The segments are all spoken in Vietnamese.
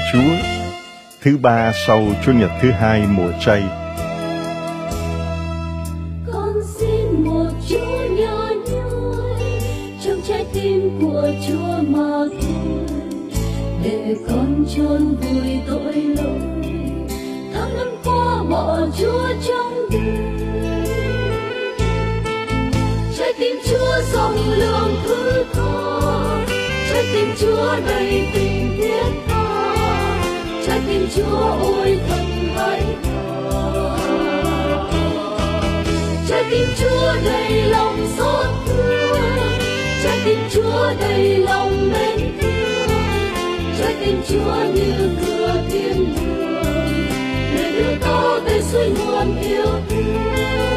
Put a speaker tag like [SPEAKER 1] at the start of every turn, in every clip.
[SPEAKER 1] Chúa thứ ba sau Chủ nhật thứ hai mùa chay.
[SPEAKER 2] Con xin một Chúa nhỏ nhoi trong trái tim của Chúa mà thôi, để con chôn vùi tội lỗi tháng năm qua bỏ Chúa trong đời. Trái tim Chúa rộng lượng thứ tha, trái tim Chúa đầy tình thiết tha, trái tim Chúa ôi thật hỡi thà. Trái tim Chúa đầy lòng xót thương, trái tim Chúa đầy lòng mến thương, trái tim Chúa như cửa thiên đường, để đưa ta về suối nguồn yêu thương.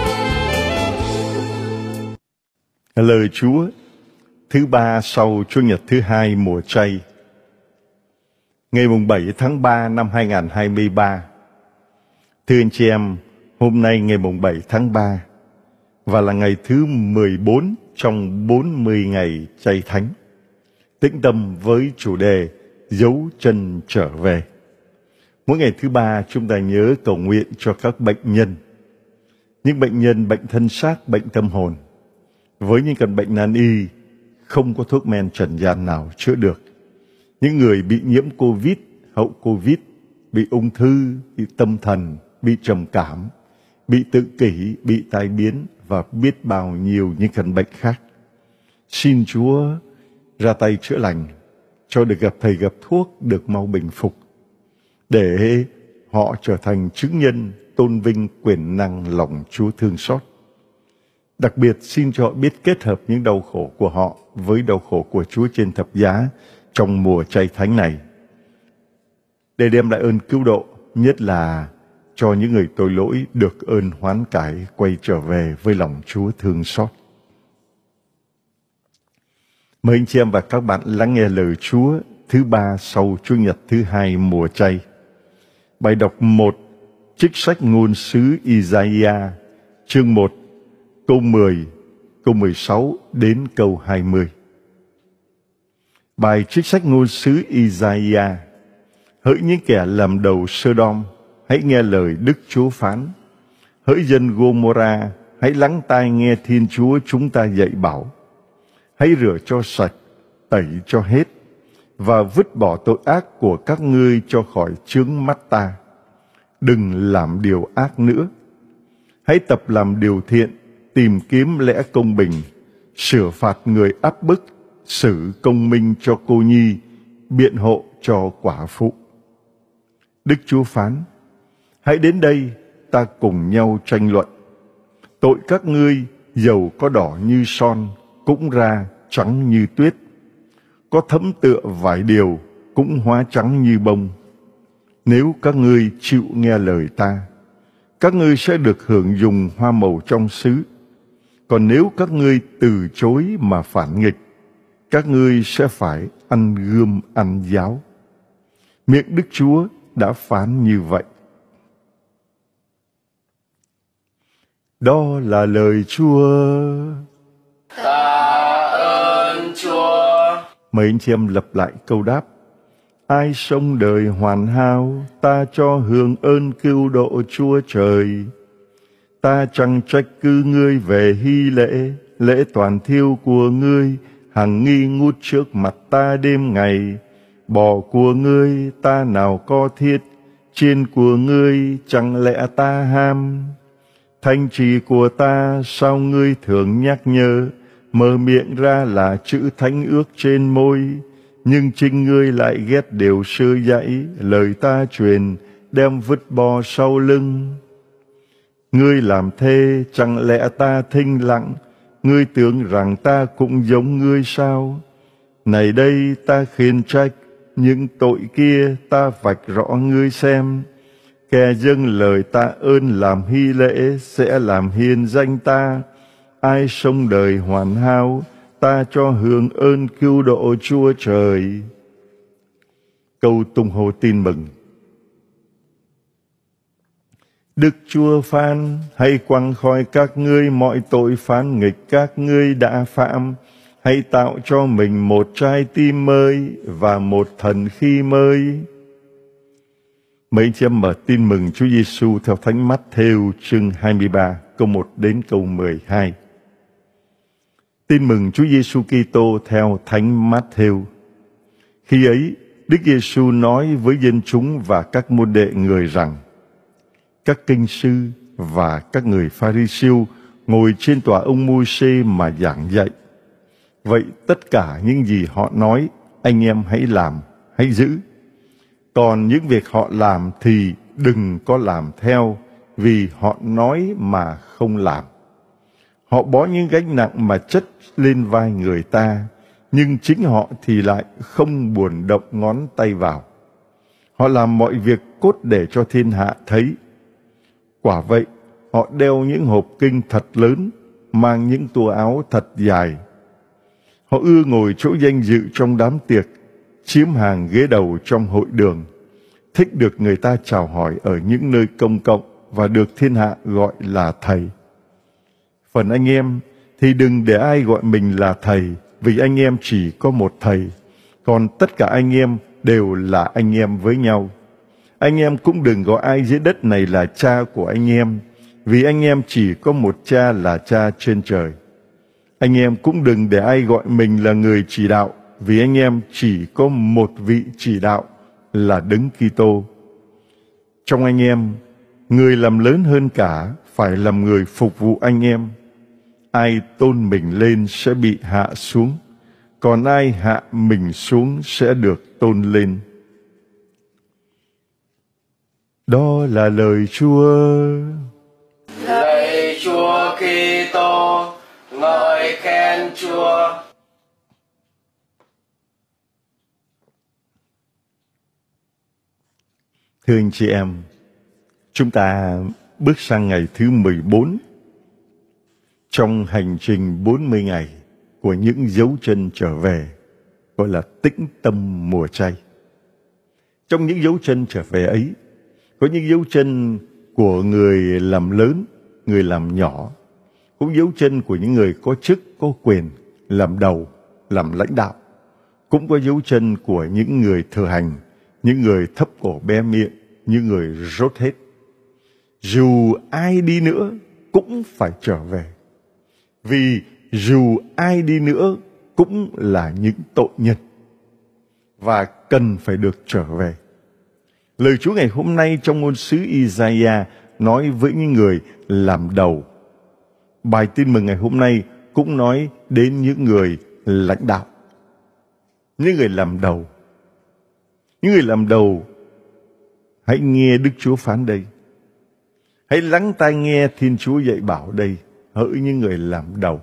[SPEAKER 1] Lời Chúa thứ ba sau Chủ nhật thứ hai mùa chay. Ngày 7 tháng 3 năm 2023. Thưa anh chị em, hôm nay ngày 7 tháng 3 và là ngày thứ 14 trong 40 ngày chay thánh. Tĩnh tâm với chủ đề dấu chân trở về. Mỗi ngày thứ ba chúng ta nhớ cầu nguyện cho các bệnh nhân. Những bệnh nhân bệnh thân xác, bệnh tâm hồn. Với những căn bệnh nan y, không có thuốc men trần gian nào chữa được. Những người bị nhiễm Covid, hậu Covid, bị ung thư, bị tâm thần, bị trầm cảm, bị tự kỷ, bị tai biến và biết bao nhiêu những căn bệnh khác. Xin Chúa ra tay chữa lành, cho được gặp thầy gặp thuốc, được mau bình phục, để họ trở thành chứng nhân tôn vinh quyền năng lòng Chúa thương xót. Đặc biệt xin cho họ biết kết hợp những đau khổ của họ với đau khổ của Chúa trên thập giá trong mùa chay thánh này, để đem lại ơn cứu độ, nhất là cho những người tội lỗi được ơn hoán cải quay trở về với lòng Chúa thương xót. Mời anh chị em và các bạn lắng nghe lời Chúa thứ ba sau Chủ nhật thứ hai mùa chay. Bài đọc 1, trích sách ngôn sứ Isaiah, chương 1, câu 10, câu 16 đến câu 20. Bài trích sách ngôn sứ Isaiah. Hỡi những kẻ làm đầu Sodom, hãy nghe lời Đức Chúa phán. Hỡi dân Gomorrah, hãy lắng tai nghe Thiên Chúa chúng ta dạy bảo. Hãy rửa cho sạch, tẩy cho hết, và vứt bỏ tội ác của các ngươi cho khỏi chướng mắt ta. Đừng làm điều ác nữa. Hãy tập làm điều thiện, tìm kiếm lẽ công bình, sửa phạt người áp bức, xử công minh cho cô nhi, biện hộ cho quả phụ. Đức Chúa phán, hãy đến đây, ta cùng nhau tranh luận. Tội các ngươi dầu có đỏ như son, cũng ra trắng như tuyết. Có thấm tựa vải điều, cũng hóa trắng như bông. Nếu các ngươi chịu nghe lời ta, các ngươi sẽ được hưởng dùng hoa màu trong xứ. Còn nếu các ngươi từ chối mà phản nghịch, các ngươi sẽ phải ăn gươm ăn giáo. Miệng Đức Chúa đã phán như vậy. Đó là lời Chúa.
[SPEAKER 3] Tạ ơn Chúa.
[SPEAKER 1] Mời anh chị em lặp lại câu đáp. Ai sống đời hoàn hảo, ta cho hưởng ơn cứu độ Chúa trời. Ta chẳng trách cứ ngươi về hy lễ, lễ toàn thiêu của ngươi, hằng nghi ngút trước mặt ta đêm ngày. Bò của ngươi ta nào có thiết, chiên của ngươi chẳng lẽ ta ham. Thanh trì của ta sao ngươi thường nhắc nhở, mở miệng ra là chữ thánh ước trên môi. Nhưng chính ngươi lại ghét điều sơ dạy, lời ta truyền, đem vứt bỏ sau lưng. Ngươi làm thế, chẳng lẽ ta thinh lặng, ngươi tưởng rằng ta cũng giống ngươi sao? Này đây ta khiển trách, những tội kia ta vạch rõ ngươi xem. Kẻ dâng lời ta ơn làm hy lễ, sẽ làm hiền danh ta. Ai sống đời hoàn hảo, ta cho hưởng ơn cứu độ Chúa trời. Câu tung hô tin mừng. Đức Chúa phán, hãy quăng khỏi các ngươi mọi tội phán nghịch các ngươi đã phạm. Hãy tạo cho mình một trái tim mới và một thần khí mới. Mời anh chị em mở tin mừng Chúa Giêsu theo Thánh Mát-thêu chương 23 câu 1 đến câu 12. Tin mừng Chúa Giêsu Kitô theo Thánh Mát-thêu. Khi ấy, Đức Giêsu nói với dân chúng và các môn đệ Người rằng: các kinh sư và các người Pha-ri-siêu ngồi trên tòa ông Mô-sê mà giảng dạy. Vậy tất cả những gì họ nói, anh em hãy làm, hãy giữ. Còn những việc họ làm thì đừng có làm theo, vì họ nói mà không làm. Họ bó những gánh nặng mà chất lên vai người ta, nhưng chính họ thì lại không buồn động ngón tay vào. Họ làm mọi việc cốt để cho thiên hạ thấy. Quả vậy, họ đeo những hộp kinh thật lớn, mang những tua áo thật dài. Họ ưa ngồi chỗ danh dự trong đám tiệc, chiếm hàng ghế đầu trong hội đường, thích được người ta chào hỏi ở những nơi công cộng và được thiên hạ gọi là thầy. Phần anh em thì đừng để ai gọi mình là thầy, vì anh em chỉ có một thầy, còn tất cả anh em đều là anh em với nhau. Anh em cũng đừng gọi ai dưới đất này là cha của anh em, vì anh em chỉ có một cha là cha trên trời. Anh em cũng đừng để ai gọi mình là người chỉ đạo, vì anh em chỉ có một vị chỉ đạo là Đấng Kitô. Trong anh em, người làm lớn hơn cả phải làm người phục vụ anh em. Ai tôn mình lên sẽ bị hạ xuống, còn ai hạ mình xuống sẽ được tôn lên. Đó là lời Chúa.
[SPEAKER 3] Lạy Chúa Kitô, ngợi khen Chúa.
[SPEAKER 1] Thưa anh chị em, chúng ta bước sang ngày thứ 14 trong hành trình 40 ngày của những dấu chân trở về, gọi là tĩnh tâm mùa chay. Trong những dấu chân trở về ấy, có những dấu chân của người làm lớn, người làm nhỏ, cũng dấu chân của những người có chức, có quyền, làm đầu, làm lãnh đạo, cũng có dấu chân của những người thừa hành, những người thấp cổ bé miệng, những người rốt hết. Dù ai đi nữa cũng phải trở về, vì dù ai đi nữa cũng là những tội nhân và cần phải được trở về. Lời Chúa ngày hôm nay trong ngôn sứ Isaiah nói với những người làm đầu. Bài tin mừng ngày hôm nay cũng nói đến những người lãnh đạo, những người làm đầu. Những người làm đầu, hãy nghe Đức Chúa phán đây. Hãy lắng tai nghe Thiên Chúa dạy bảo đây, hỡi những người làm đầu.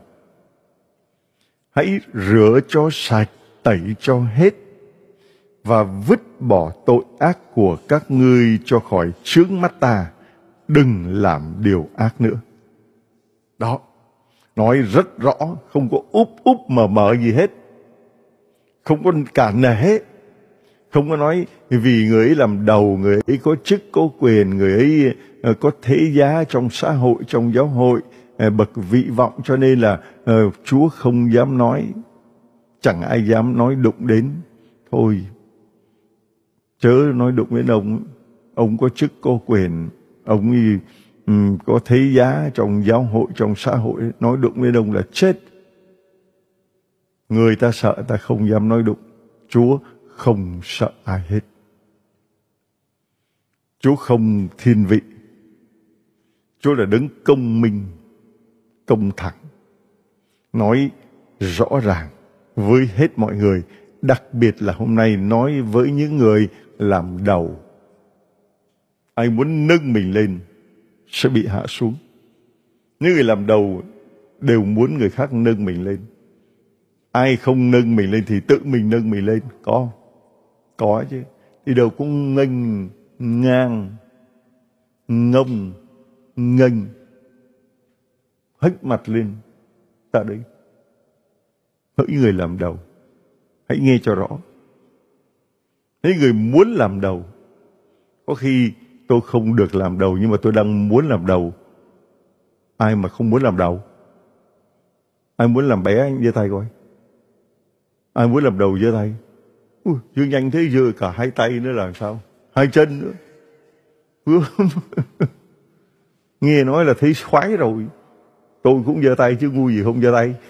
[SPEAKER 1] Hãy rửa cho sạch, tẩy cho hết, và vứt bỏ tội ác của các ngươi cho khỏi chướng mắt ta. Đừng làm điều ác nữa. Đó, nói rất rõ, không có úp mờ gì hết. Không có cản nể. Không có nói vì người ấy làm đầu, người ấy có chức, có quyền, người ấy có thế giá trong xã hội, trong giáo hội, bậc vị vọng, cho nên là Chúa không dám nói. Chẳng ai dám nói đụng đến. Thôi, chớ nói đụng đến ông. Ông có chức, có quyền, ông ấy có thế giá trong giáo hội, trong xã hội. Nói đụng đến ông là chết. Người ta sợ, ta không dám nói đụng. Chúa không sợ ai hết. Chúa không thiên vị. Chúa là đấng công minh, công thẳng, nói rõ ràng với hết mọi người, đặc biệt là hôm nay nói với những người làm đầu. Ai muốn nâng mình lên sẽ bị hạ xuống. Những người làm đầu đều muốn người khác nâng mình lên. Ai không nâng mình lên thì tự mình nâng mình lên. Có chứ. Đi đâu cũng nghênh ngang, ngông, nghênh, hất mặt lên. Tại đấy, hỡi người làm đầu, hãy nghe cho rõ. Những người muốn làm đầu, có khi tôi không được làm đầu nhưng mà tôi đang muốn làm đầu. Ai mà không muốn làm đầu? Ai muốn làm bé anh giơ tay coi. Ai muốn làm đầu giơ tay. Giơ nhanh thế, giơ cả hai tay nữa là sao? Hai chân nữa. Nghe nói là thấy khoái rồi. Tôi cũng giơ tay chứ ngu gì không giơ tay.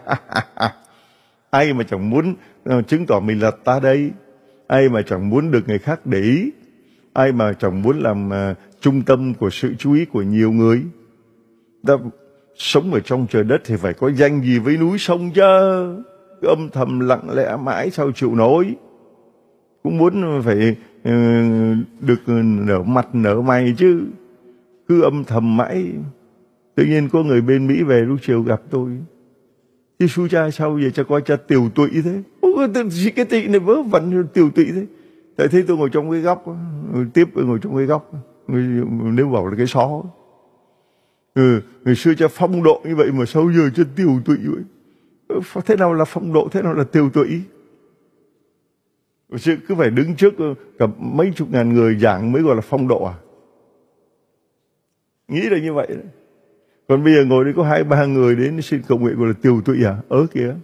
[SPEAKER 1] Ai mà chẳng muốn chứng tỏ mình là ta đây. Ai mà chẳng muốn được người khác để ý. Ai mà chẳng muốn làm trung tâm của sự chú ý của nhiều người. Ta sống ở trong trời đất thì phải có danh gì với núi sông chứ. Cứ âm thầm lặng lẽ mãi sao chịu nổi. Cũng muốn phải được nở mặt nở mày chứ. Cứ âm thầm mãi. Tự nhiên có người bên Mỹ về lúc chiều gặp tôi. Giê-xu cha sao vậy cha coi cha tiều tụy thế. Cái tị này vớ vẩn tiều tụy thế. Tại thấy tôi ngồi trong cái góc. Tiếp ngồi trong cái góc. Nếu bảo là cái xó. Ngày xưa cha phong độ như vậy mà sao giờ cha tiều tụy vậy. Thế nào là phong độ, thế nào là tiều tụy. Chứ cứ phải đứng trước cả mấy chục ngàn người giảng mới gọi là phong độ à. Nghĩ là như vậy đấy. Còn bây giờ ngồi đây có 2-3 người đến xin cầu nguyện gọi là tiều tụy à? Kìa.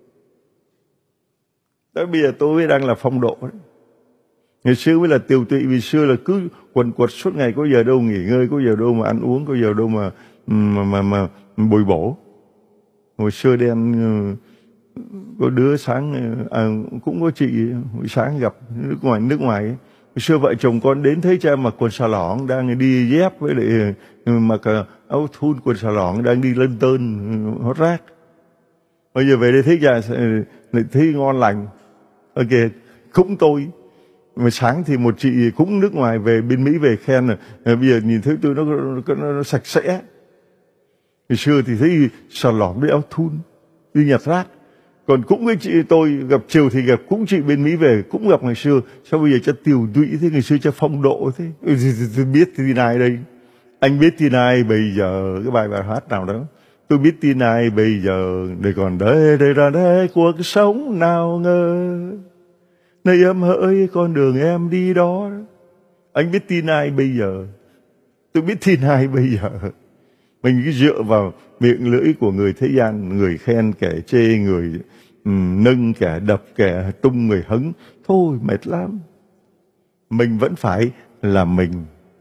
[SPEAKER 1] Đó bây giờ tôi mới đang là phong độ đấy. Ngày xưa mới là tiều tụy, vì xưa là cứ quần quật suốt ngày, có giờ đâu nghỉ ngơi, có giờ đâu mà ăn uống, có giờ đâu mà bồi bổ. Hồi xưa đen có đứa sáng cũng có chị sáng gặp nước ngoài ấy. Hồi xưa vợ chồng con đến thấy cha mặc quần xà lỏng đang đi dép với lại mặc áo thun quần xà lỏng đang đi lên tơn hót rác. Bây giờ về đây thấy cha lại thấy ngon lành. Ok, cũng tôi. Mà sáng thì một chị cũng nước ngoài về bên Mỹ về khen là bây giờ nhìn thấy tôi nó sạch sẽ. Hồi xưa thì thấy xà lỏng với áo thun đi nhặt rác. Còn cũng cái chị tôi gặp chiều thì gặp cũng chị bên Mỹ về cũng gặp ngày xưa. Sao bây giờ cha tiều tụy thế, ngày xưa cha phong độ thế. Tôi biết tin ai đây. Anh biết tin ai bây giờ, cái bài hát nào đó. Tôi biết tin ai bây giờ, để còn đây ra đây cuộc sống nào ngờ. Nơi em hỡi con đường em đi đó. Anh biết tin ai bây giờ. Tôi biết tin ai bây giờ. Mình cứ dựa vào miệng lưỡi của người thế gian, người khen kẻ chê, người nâng kẻ đập, kẻ tung người hứng. Thôi mệt lắm. Mình vẫn phải là mình.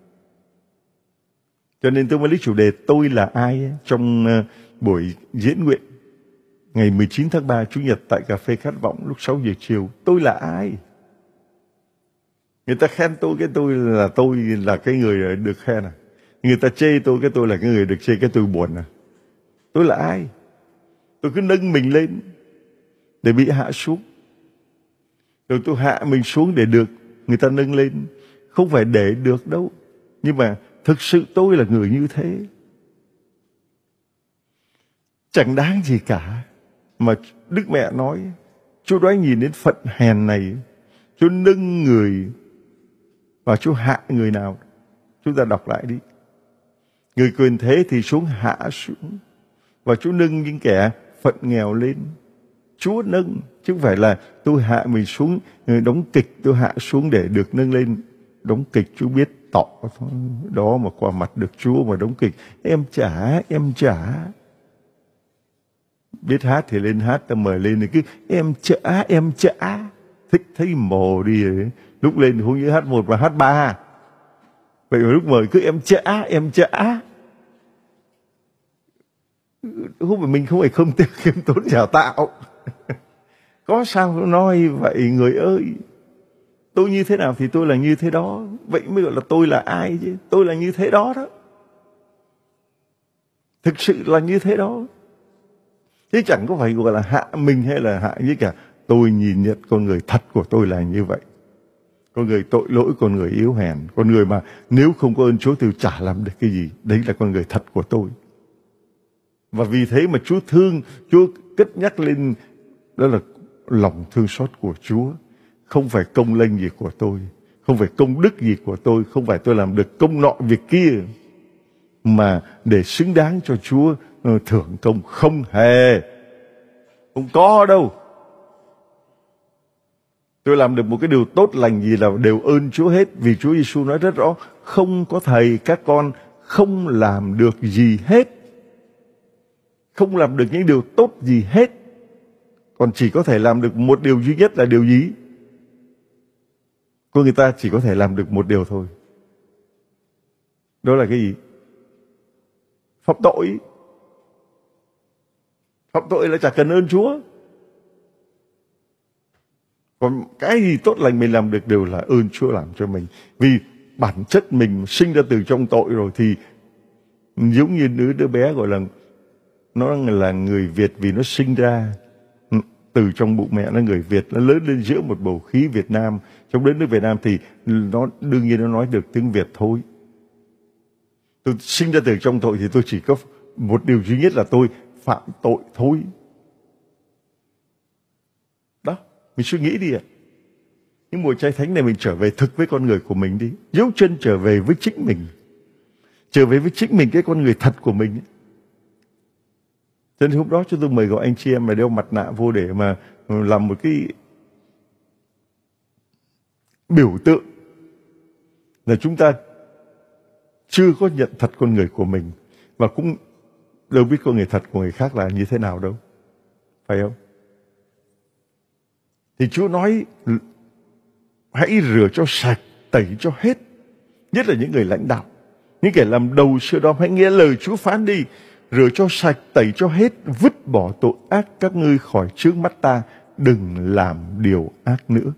[SPEAKER 1] Cho nên tôi mới lấy chủ đề tôi là ai ấy, trong buổi diễn nguyện ngày 19 tháng 3 Chủ nhật tại Cà phê Khát Vọng lúc 6 giờ chiều. Tôi là ai? Người ta khen tôi là cái người được khen à? Người ta chê tôi là cái người được chê, cái tôi buồn à? Tôi là ai? Tôi cứ nâng mình lên để bị hạ xuống. Rồi tôi hạ mình xuống để được người ta nâng lên. Không phải để được đâu. Nhưng mà thực sự tôi là người như thế. Chẳng đáng gì cả. Mà Đức Mẹ nói, Chúa đoái nhìn đến phận hèn này, Chúa nâng người và Chúa hạ người nào. Chúng ta đọc lại đi. Người quyền thế thì xuống hạ xuống, và Chúa nâng những kẻ phận nghèo lên. Chúa nâng, chứ không phải là tôi hạ mình xuống đóng kịch, tôi hạ xuống để được nâng lên. Đóng kịch Chúa biết tỏ đó mà qua mặt được Chúa mà đóng kịch. Em trả. Biết hát thì lên hát, ta mời lên thì cứ em trả. Thích thấy mồ đi rồi. Lúc lên thì không như hát 1 mà hát 3. Vậy mà lúc mời cứ em trả. Không phải mình không phải không khiêm tốn giả tạo. Có sao nói vậy người ơi. Tôi như thế nào thì tôi là như thế đó. Vậy mới gọi là tôi là ai chứ. Tôi là như thế đó đó. Thực sự là như thế đó. Chứ chẳng có phải gọi là hạ mình hay là hạ gì cả. Tôi nhìn nhận con người thật của tôi là như vậy. Con người tội lỗi, con người yếu hèn. Con người mà nếu không có ơn Chúa thì chả làm được cái gì. Đấy là con người thật của tôi. Và vì thế mà Chúa thương, Chúa cất nhắc lên, đó là lòng thương xót của Chúa. Không phải công lênh gì của tôi, không phải công đức gì của tôi, không phải tôi làm được công nọ việc kia, mà để xứng đáng cho Chúa thưởng công. Không hề, không có đâu. Tôi làm được một cái điều tốt lành gì là đều ơn Chúa hết. Vì Chúa Giêsu nói rất rõ, không có thầy các con không làm được gì hết. Không làm được những điều tốt gì hết. Còn chỉ có thể làm được một điều duy nhất là điều gì? Người ta chỉ có thể làm được một điều thôi. Đó là cái gì? Phạm tội. Phạm tội là chả cần ơn Chúa. Còn cái gì tốt lành mình làm được đều là ơn Chúa làm cho mình. Vì bản chất mình sinh ra từ trong tội rồi, thì giống như đứa bé gọi là nó là người Việt vì nó sinh ra từ trong bụng mẹ nó người Việt, nó lớn lên giữa một bầu khí Việt Nam. Trong đất nước Việt Nam thì nó đương nhiên nó nói được tiếng Việt thôi. Tôi sinh ra từ trong tội thì tôi chỉ có một điều duy nhất là tôi phạm tội thôi. Đó, mình suy nghĩ đi ạ. Những mùa Chay Thánh này mình trở về thực với con người của mình đi. Dấu chân trở về với chính mình. Trở về với chính mình, cái con người thật của mình. Cho nên hôm đó chúng tôi mời gọi anh chị em mà đeo mặt nạ vô để mà làm một cái biểu tượng là chúng ta chưa có nhận thật con người của mình, và cũng đâu biết con người thật của người khác là như thế nào đâu. Phải không? Thì Chúa nói hãy rửa cho sạch, tẩy cho hết. Nhất là những người lãnh đạo, những kẻ làm đầu Sodom, hãy nghe lời Chúa phán đi. Rửa cho sạch, tẩy cho hết, vứt bỏ tội ác các ngươi khỏi trước mắt ta, đừng làm điều ác nữa.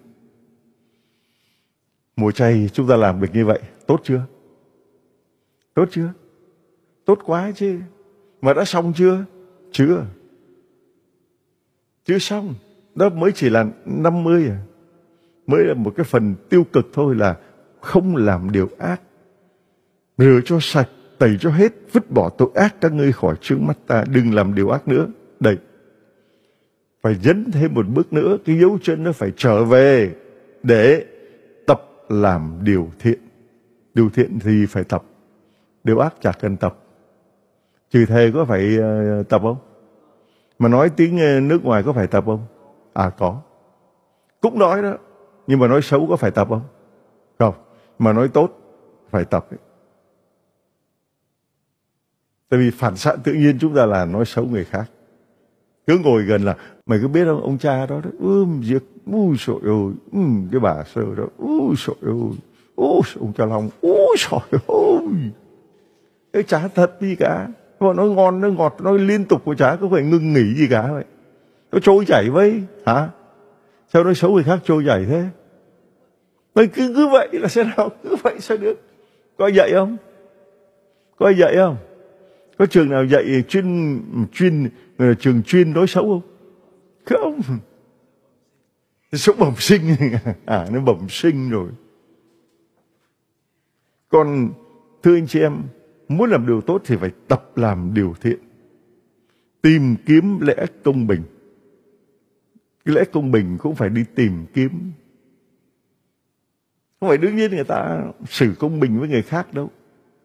[SPEAKER 1] Mùa chay chúng ta làm được như vậy, tốt chưa? Tốt chưa? Tốt quá chứ. Mà đã xong chưa? Chưa. Chưa xong. Đó mới chỉ là 50 à. Mới là một cái phần tiêu cực thôi, là không làm điều ác. Rửa cho sạch, tẩy cho hết, vứt bỏ tội ác các ngươi khỏi trước mắt ta, đừng làm điều ác nữa. Đây, phải dấn thêm một bước nữa, cái dấu chân nó phải trở về để tập làm điều thiện. Điều thiện thì phải tập, điều ác chả cần tập. Chửi thề có phải tập không? Mà nói tiếng nước ngoài có phải tập không? À có. Cũng nói đó, nhưng mà nói xấu có phải tập không? Không. Mà nói tốt phải tập ấy. Tại vì phản xạ tự nhiên chúng ta là nói xấu người khác. Cứ ngồi gần là mày có biết không, ông cha đó, giết, trời ơi, cái bà sơ đó, trời ơi, ông cha Long, trời ơi, cái chả thật gì cả. Mà nói ngon, nói ngọt, nói liên tục của chả có phải ngưng nghỉ gì cả vậy. Nó trôi chảy với, hả? Sao nói xấu người khác trôi chảy thế? Nói cứ vậy là sao nào? Cứ vậy sao được? Có dạy không? Có dạy không? Có trường nào dạy trường chuyên nói xấu không? Không. Sống bẩm sinh. À, nó bẩm sinh rồi. Còn thưa anh chị em, muốn làm điều tốt thì phải tập làm điều thiện. Tìm kiếm lẽ công bình. Cái lẽ công bình cũng phải đi tìm kiếm. Không phải đương nhiên người ta xử công bình với người khác đâu.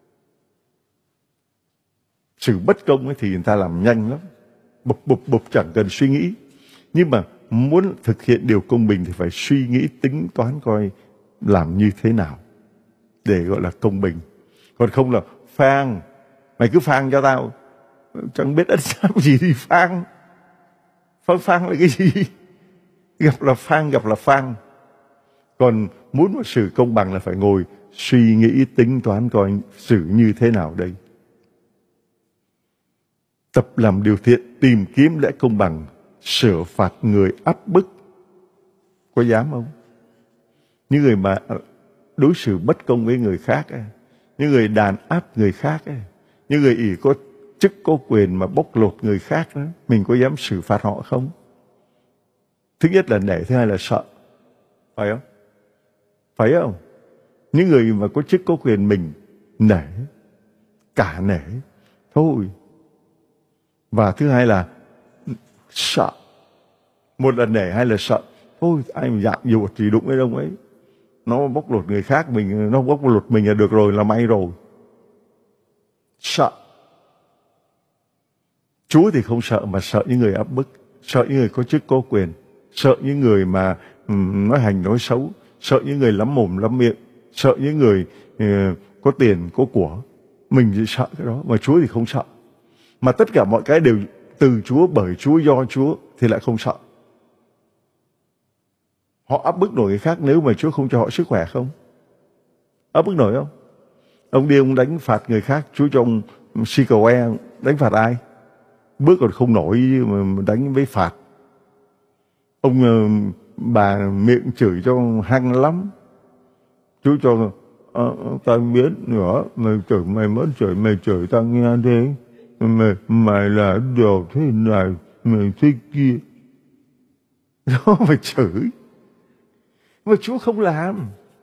[SPEAKER 1] Xử bất công ấy thì người ta làm nhanh lắm. Bụp chẳng cần suy nghĩ. Nhưng mà muốn thực hiện điều công bình thì phải suy nghĩ, tính toán coi làm như thế nào để gọi là công bình. Còn không là phang. Mày cứ phang cho tao. Chẳng biết ấn sao gì thì phang. Phang là cái gì? Gặp là phang, gặp là phang. Còn muốn một sự công bằng là phải ngồi suy nghĩ, tính toán coi xử như thế nào đây. Tập làm điều thiện, tìm kiếm lẽ công bằng, sửa phạt người áp bức. Có dám không? Những người mà đối xử bất công với người khác, những người đàn áp người khác, những người ỷ có chức có quyền mà bóc lột người khác đó, mình có dám xử phạt họ không? Thứ nhất là nể, thứ hai là sợ. Phải không? Phải không? Những người mà có chức có quyền mình nể, cả nể thôi. Và thứ hai là sợ. Một là nể, hai là sợ. Thôi ai mà dạng dột thì đụng với đông ấy. Nó bóc lột người khác, nó bóc lột mình là được rồi, là may rồi. Sợ. Chúa thì không sợ, mà sợ những người áp bức, sợ những người có chức có quyền, sợ những người mà nói hành nói xấu, sợ những người lắm mồm lắm miệng, sợ những người có tiền có của. Mình chỉ sợ cái đó, mà Chúa thì không sợ. Mà tất cả mọi cái đều từ Chúa, bởi Chúa, do Chúa thì lại không sợ. Họ áp bức nổi người khác nếu mà Chúa không cho họ sức khỏe không? Áp bức nổi không? Ông đi ông đánh phạt người khác, Chúa cho ông xi cầu e, đánh phạt ai? Bước còn không nổi mà đánh với phạt. Ông bà miệng chửi cho hăng lắm, Chúa cho ta biết nữa, mày chửi ta nghe thế, mày là đồ thế này, mày thế kia. Đó phải chửi. Mà Chúa không làm.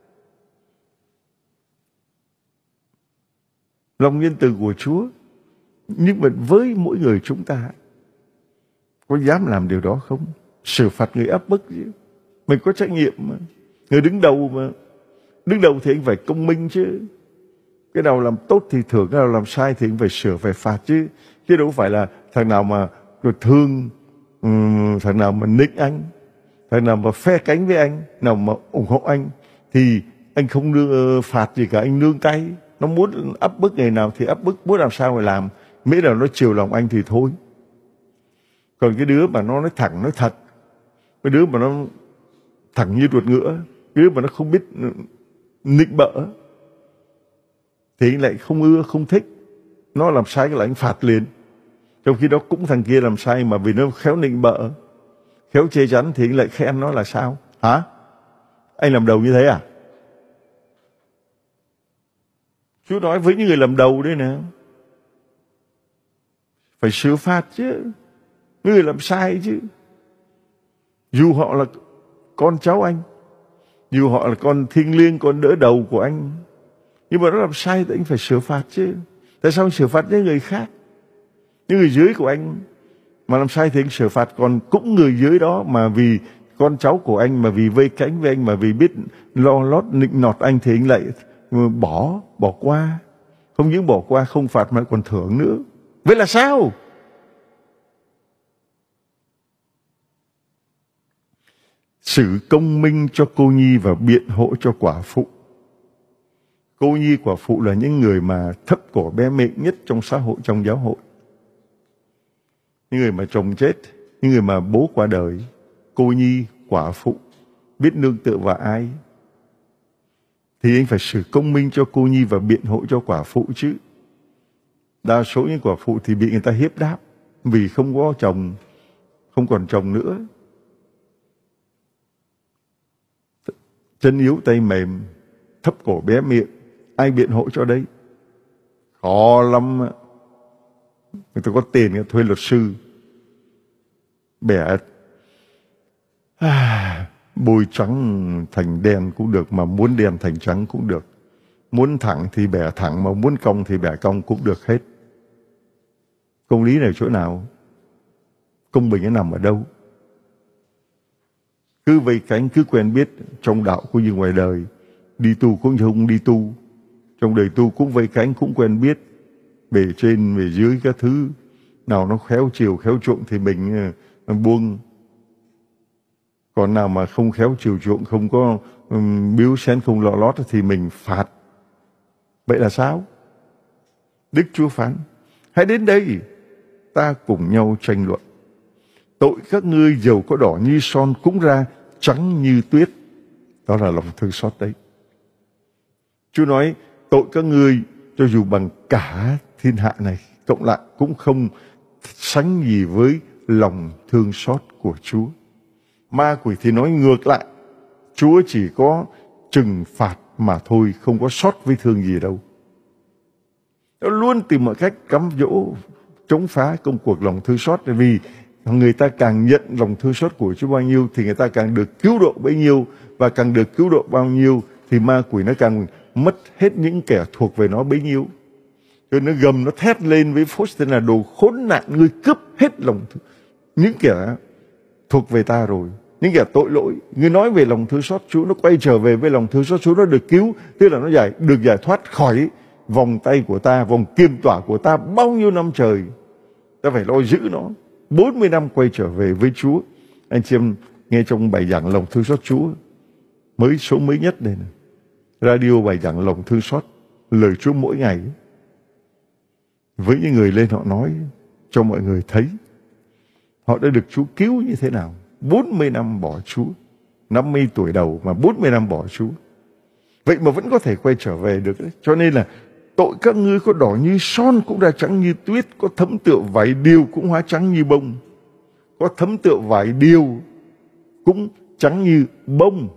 [SPEAKER 1] Lòng nhân từ của Chúa. Nhưng mà với mỗi người chúng ta, có dám làm điều đó không? Xử phạt người áp bức chứ. Mình có trách nhiệm mà. Người đứng đầu mà. Đứng đầu thì anh phải công minh chứ. Cái nào làm tốt thì thưởng, cái nào làm sai thì anh phải sửa, phải phạt chứ. Chứ đâu phải là thằng nào mà thương, thằng nào mà nịnh anh, thằng nào mà phe cánh với anh, nào mà ủng hộ anh, thì anh không đưa phạt gì cả, anh nương tay. Nó muốn áp bức ngày nào thì áp bức, muốn làm sao phải làm. Miễn là nó chiều lòng anh thì thôi. Còn cái đứa mà nó nói thẳng, nói thật, cái đứa mà nó thẳng như ruột ngựa, cái đứa mà nó không biết nịnh bợ, thì anh lại không ưa, không thích. Nó làm sai cái là anh phạt liền. Trong khi đó cũng thằng kia làm sai mà vì nó khéo nịnh bợ, khéo chê chắn thì anh lại khen nó là sao? Hả? Anh làm đầu như thế à? Chúa nói với những người làm đầu đấy nè, phải xử phạt chứ. Những người làm sai chứ. Dù họ là con cháu anh, dù họ là con thiêng liêng, con đỡ đầu của anh, nhưng mà nó làm sai thì anh phải xử phạt chứ. Tại sao anh xử phạt những người khác? Những người dưới của anh mà làm sai thì anh xử phạt. Còn cũng người dưới đó mà vì con cháu của anh, mà vì vây cánh với anh, mà vì biết lo lót nịnh nọt anh thì anh lại bỏ qua. Không những bỏ qua không phạt mà còn thưởng nữa. Vậy là sao? Xử công minh cho cô nhi và biện hộ cho quả phụ. Cô nhi quả phụ là những người mà thấp cổ bé mệnh nhất trong xã hội, trong giáo hội. Những người mà chồng chết, những người mà bố qua đời. Cô nhi, quả phụ, biết nương tựa vào ai, thì anh phải xử công minh cho cô nhi và biện hộ cho quả phụ chứ. Đa số những quả phụ thì bị người ta hiếp đáp vì không có chồng, không còn chồng nữa. Chân yếu tay mềm, thấp cổ bé miệng, ai biện hộ cho đấy? Khó lắm. Người ta có tiền, người ta thuê luật sư, bẻ bôi trắng thành đen cũng được, mà muốn đen thành trắng cũng được. Muốn thẳng thì bẻ thẳng, mà muốn cong thì bẻ cong cũng được hết. Công lý này chỗ nào? Công bình nó nằm ở đâu? Cứ vây cánh, cứ quen biết trong đạo cũng như ngoài đời. Đi tu cũng như không đi tu. Trong đời tu cũng vây cánh, cũng quen biết. Bề trên, bề dưới các thứ. Nào nó khéo chiều, khéo chuộng thì mình buông. Còn nào mà không khéo chiều chuộng, không có biếu xén, không lọ lót thì mình phạt. Vậy là sao? Đức Chúa phán: hãy đến đây, ta cùng nhau tranh luận. Tội các ngươi dầu có đỏ như son cũng ra trắng như tuyết. Đó là lòng thương xót đấy. Chúa nói tội các ngươi cho dù bằng cả thiên hạ này cộng lại cũng không sánh gì với lòng thương xót của Chúa. Ma quỷ thì nói ngược lại, Chúa chỉ có trừng phạt mà thôi, không có xót với thương gì đâu. Nó luôn tìm mọi cách cám dỗ, chống phá công cuộc lòng thương xót. Vì người ta càng nhận lòng thương xót của Chúa bao nhiêu thì người ta càng được cứu độ bấy nhiêu, và càng được cứu độ bao nhiêu thì ma quỷ nó càng mất hết những kẻ thuộc về nó bấy nhiêu. Cho nó gầm, nó thét lên với phốt tên là: đồ khốn nạn, ngươi cướp hết lòng những kẻ thuộc về ta rồi, những kẻ tội lỗi. Ngươi nói về lòng thương xót Chúa, nó quay trở về với lòng thương xót Chúa, nó được cứu, tức là nó được giải thoát khỏi vòng tay của ta, vòng kiềm tỏa của ta bao nhiêu năm trời. Ta phải lo giữ nó. 40 năm quay trở về với Chúa. Anh chị em nghe trong bài giảng lòng thương xót Chúa, số mới nhất đây này, radio bài giảng lòng thương xót, lời Chúa mỗi ngày, với những người lên họ nói cho mọi người thấy họ đã được Chúa cứu như thế nào. 40 năm bỏ Chúa, 50 tuổi đầu mà 40 năm bỏ Chúa, vậy mà vẫn có thể quay trở về được đấy. Cho nên là Tội các ngươi có đỏ như son cũng đã trắng như tuyết, có thấm tựa vải điều cũng hóa trắng như bông. Có thấm tựa vải điều cũng trắng như bông.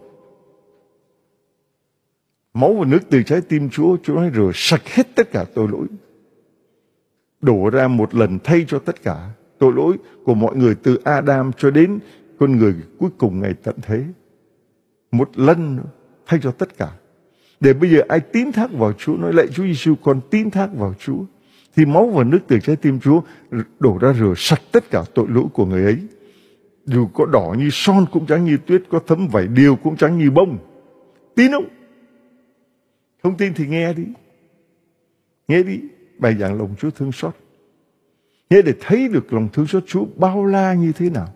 [SPEAKER 1] Máu và nước từ trái tim Chúa nói rửa sạch hết tất cả tội lỗi, đổ ra một lần thay cho tất cả tội lỗi của mọi người từ Adam cho đến con người cuối cùng ngày tận thế. Một lần nữa thay cho tất cả. Để bây giờ ai tín thác vào Chúa, nói lạy Chúa Giêsu con tín thác vào Chúa, thì máu và nước từ trái tim Chúa đổ ra rửa sạch tất cả tội lỗi của người ấy. Dù có đỏ như son cũng trắng như tuyết, có thấm vải điều cũng trắng như bông. Tin không? Không tin thì nghe đi. Nghe đi bài giảng lòng Chúa thương xót. Nghe để thấy được lòng thương xót Chúa bao la như thế nào.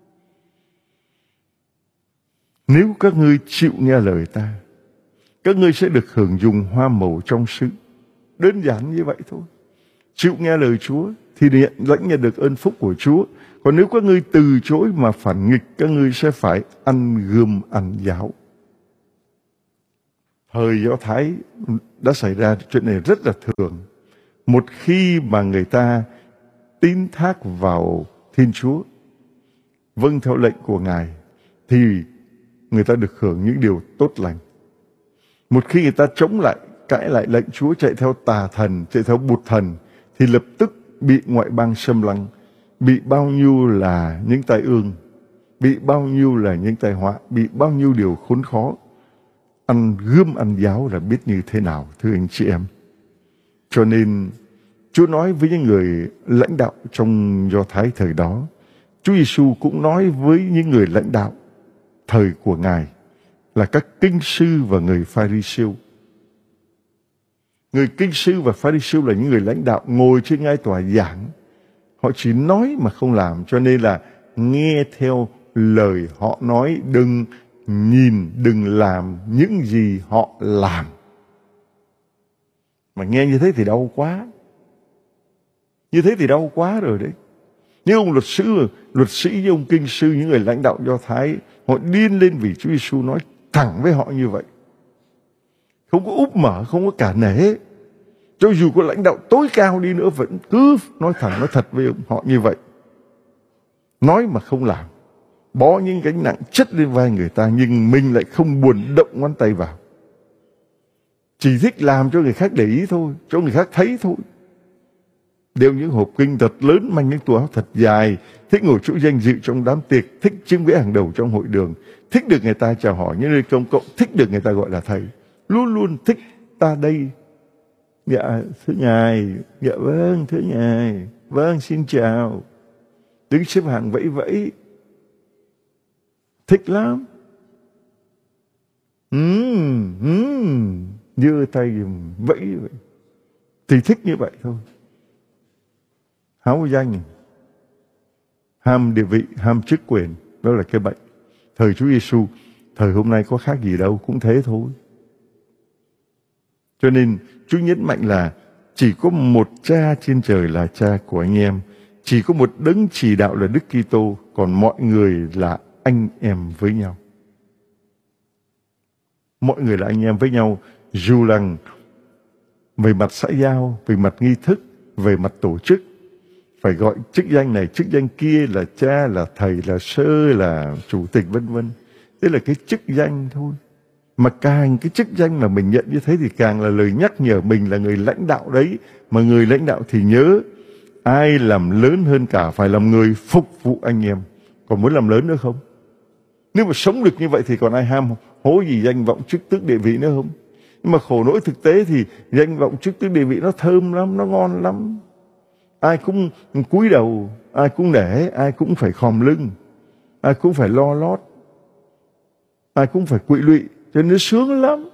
[SPEAKER 1] Nếu các ngươi chịu nghe lời ta, các ngươi sẽ được hưởng dùng hoa màu trong xứ. Đơn giản như vậy thôi. Chịu nghe lời Chúa thì lãnh nhận được ơn phúc của Chúa. Còn nếu các ngươi từ chối mà phản nghịch, các ngươi sẽ phải ăn gươm ăn giáo. Thời Do Thái đã xảy ra chuyện này rất là thường. Một khi mà người ta tín thác vào Thiên Chúa, vâng theo lệnh của Ngài, thì người ta được hưởng những điều tốt lành. Một khi người ta chống lại, cãi lại lệnh Chúa, chạy theo tà thần, chạy theo bụt thần, thì lập tức bị ngoại bang xâm lăng, bị bao nhiêu là những tai ương, bị bao nhiêu là những tai họa, bị bao nhiêu điều khốn khó. Ăn gươm ăn giáo là biết như thế nào, thưa anh chị em. Cho nên Chúa nói với những người lãnh đạo trong Do Thái thời đó, Chúa Giêsu cũng nói với những người lãnh đạo thời của Ngài là các kinh sư và người Pha-ri-siêu. Người kinh sư và Pha-ri-siêu là những người lãnh đạo ngồi trên ngai tòa giảng. Họ chỉ nói mà không làm, cho nên là nghe theo lời họ nói, đừng nhìn, đừng làm những gì họ làm. Mà nghe như thế thì đau quá. Như thế thì đau quá rồi đấy. Những ông luật sĩ với ông kinh sư, những người lãnh đạo Do Thái, họ điên lên vì Chúa Giêsu nói thẳng với họ như vậy. Không có úp mở, không có cả nể. Cho dù có lãnh đạo tối cao đi nữa vẫn cứ nói thẳng, nói thật với họ như vậy. Nói mà không làm. Bó những gánh nặng chất lên vai người ta, nhưng mình lại không buồn động ngón tay vào. Chỉ thích làm cho người khác để ý thôi, cho người khác thấy thôi. Đeo những hộp kinh thật lớn, mang những tua áo thật dài, thích ngồi chỗ danh dự trong đám tiệc, thích chiếm ghế hàng đầu trong hội đường, thích được người ta chào hỏi những nơi công cộng, thích được người ta gọi là thầy. Luôn luôn thích ta đây. Dạ, thưa Ngài. Dạ vâng, thưa Ngài. Vâng, xin chào. Đứng xếp hàng vẫy vẫy. Thích lắm. Giơ tay vẫy vậy. Thì thích như vậy thôi. Háo danh, ham địa vị, ham chức quyền, đó là cái bệnh. Thời Chúa Giêsu, thời hôm nay có khác gì đâu, cũng thế thôi. Cho nên Chúa nhấn mạnh là chỉ có một Cha trên trời là Cha của anh em, chỉ có một đấng chỉ đạo là Đức Kitô, còn mọi người là anh em với nhau. Mọi người là anh em với nhau, dù rằng về mặt xã giao, về mặt nghi thức, về mặt tổ chức, phải gọi chức danh này, chức danh kia, là cha, là thầy, là sơ, là chủ tịch, vân vân. Thế là cái chức danh thôi. Mà càng cái chức danh mà mình nhận như thế thì càng là lời nhắc nhở mình là người lãnh đạo đấy. Mà người lãnh đạo thì nhớ, ai làm lớn hơn cả phải làm người phục vụ anh em. Còn muốn làm lớn nữa không? Nếu mà sống được như vậy thì còn ai ham hố gì danh vọng chức tước địa vị nữa không? Nhưng mà khổ nỗi thực tế thì danh vọng chức tước địa vị nó thơm lắm, nó ngon lắm. Ai cũng cúi đầu, ai cũng nể, ai cũng phải khom lưng, ai cũng phải lo lót, ai cũng phải quỵ lụy, cho nên nó sướng lắm.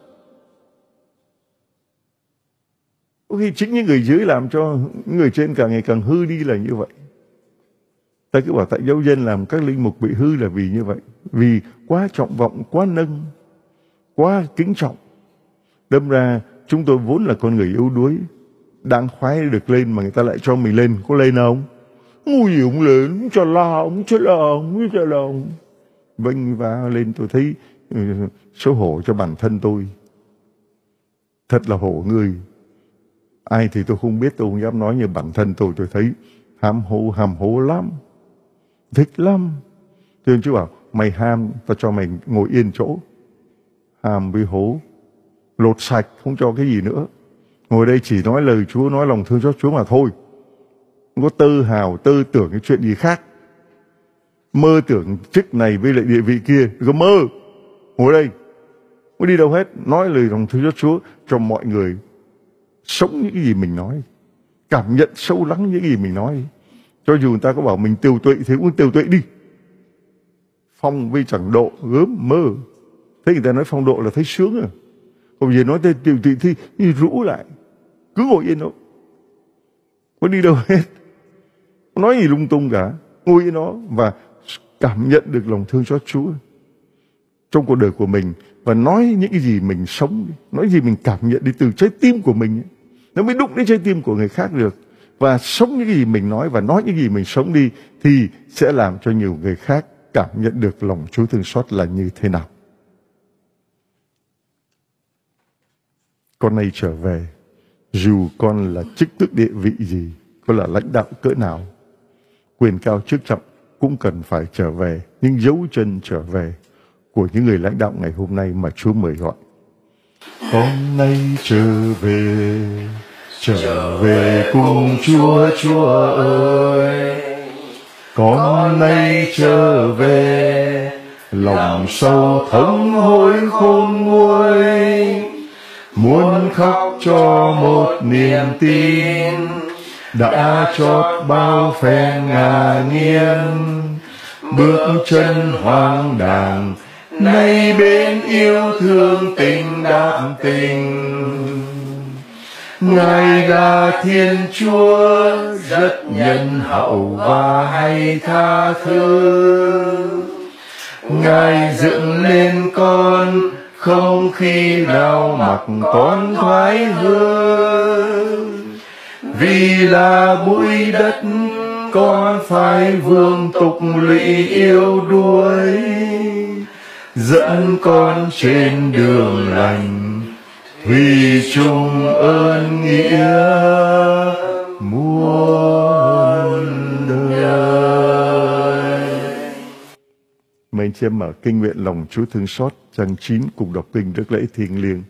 [SPEAKER 1] Có khi chính những người dưới làm cho những người trên càng ngày càng hư đi là như vậy. Ta cứ bảo tại giáo dân làm các linh mục bị hư là vì như vậy. Vì quá trọng vọng, quá nâng, quá kính trọng. Đâm ra chúng tôi vốn là con người yếu đuối, đang khoái được lên mà người ta lại cho mình lên. Có lên không? Ngồi gì ông lên, ông cho la, ông cho la, ông cho la. Vênh vào lên tôi thấy xấu hổ cho bản thân tôi. Thật là hổ người. Ai thì tôi không biết, tôi không dám nói, như bản thân tôi thấy hàm hố lắm, thích lắm. Cho nên Chúa bảo, mày ham, tao cho mày ngồi yên chỗ. Hàm với hố, lột sạch, không cho cái gì nữa. Ngồi đây chỉ nói lời Chúa, nói lòng thương xót Chúa mà thôi. Không có tơ hào, tơ tưởng cái chuyện gì khác. Mơ tưởng chức này với lại địa vị kia, đừng có mơ. Ngồi đây, không đi đâu hết, nói lời lòng thương xót Chúa cho mọi người. Sống những cái gì mình nói, cảm nhận sâu lắng những gì mình nói. Cho dù người ta có bảo mình tiều tuệ thì cũng tiều tuệ đi. Phong vi chẳng độ, gớm mơ. Thế người ta nói phong độ là thấy sướng à. Còn gì nói tới tiều tuệ thì rũ lại. Cứ ngồi yên đó, có đi đâu hết, không nói gì lung tung cả. Ngồi yên đó và cảm nhận được lòng thương xót Chúa trong cuộc đời của mình. Và nói những cái gì mình sống, nói gì mình cảm nhận đi từ trái tim của mình, nó mới đụng đến trái tim của người khác được. Và sống những cái gì mình nói và nói những gì mình sống đi thì sẽ làm cho nhiều người khác cảm nhận được lòng Chúa thương xót là như thế nào. Con này trở về, dù con là chức tước địa vị gì, con là lãnh đạo cỡ nào, quyền cao chức trọng cũng cần phải trở về. Nhưng dấu chân trở về của những người lãnh đạo ngày hôm nay mà Chúa mời gọi. Con nay trở về cùng Chúa, Chúa ơi. Con nay trở về, lòng sâu thấm hối khôn nguôi. Muốn khóc cho một niềm tin, đã chót bao phen ngả nghiêng. Bước chân hoang đàng, nay bên yêu thương tình đạm tình. Ngài là Thiên Chúa, rất nhân hậu và hay tha thứ. Ngài dựng nên con, không khi nào mặc con thoái hương. Vì là bụi đất, con phải vương tục lụy yêu đuối. Dẫn con trên đường lành, thủy chung ơn nghĩa muôn đời. Mấy anh chị em mở kinh nguyện lòng Chúa thương xót trang 9 cùng đọc kinh rước lễ thiêng liêng.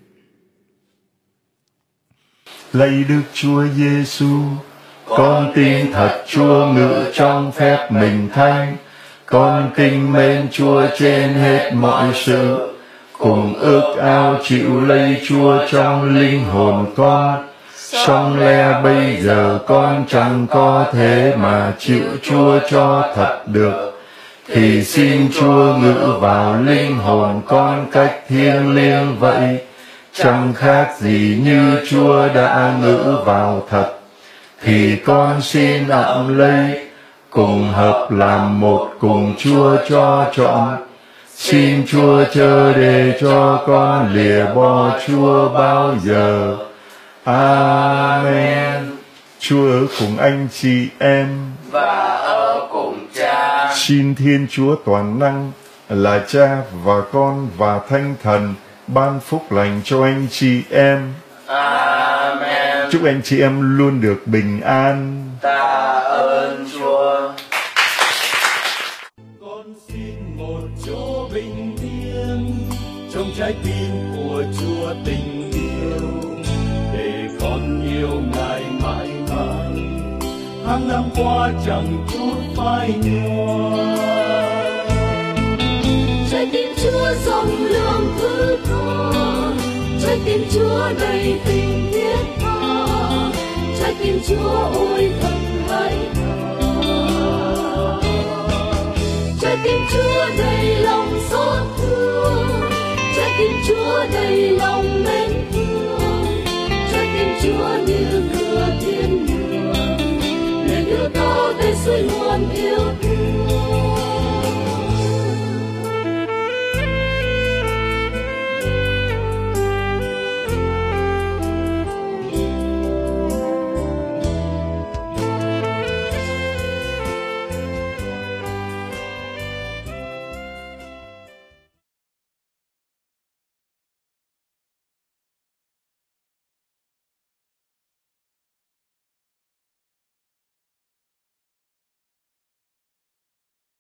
[SPEAKER 1] Lạy Đức Chúa Giêsu, con tin thật Chúa ngự trong phép mình thánh. Con kính mến Chúa trên hết mọi sự, cùng ước ao chịu lây Chúa trong linh hồn con. Song lẽ bây giờ con chẳng có thể mà chịu Chúa cho thật được, thì xin Chúa ngự vào linh hồn con cách thiêng liêng vậy. Chẳng khác gì như Chúa đã ngự vào thật, thì con xin ẵm lấy, cùng hợp làm một cùng Chúa cho trọn. Xin Chúa chớ để cho con lìa bỏ Chúa bao giờ. Amen. Chúa ở cùng anh chị em
[SPEAKER 3] và ở cùng Cha.
[SPEAKER 1] Xin Thiên Chúa toàn năng là Cha và Con và Thánh Thần ban phúc lành cho anh chị em.
[SPEAKER 3] Amen.
[SPEAKER 1] Chúc anh chị em luôn được bình an.
[SPEAKER 3] Ta ơn Chúa.
[SPEAKER 2] Con xin một chỗ bình yên trong trái tim của Chúa tình yêu, để con yêu Ngài mãi mãi, hàng năm qua chẳng chút phai nhòa. Trái tim Chúa rộng lượng thứ tha, trái tim Chúa đầy tình thiết tha, trái tim Chúa ôi thật hãy thà. Trái tim Chúa đầy lòng xót thương, trái tim Chúa đầy lòng mến thương, trái tim Chúa như cửa thiên đường, để đưa ta về suối nguồn yêu thương.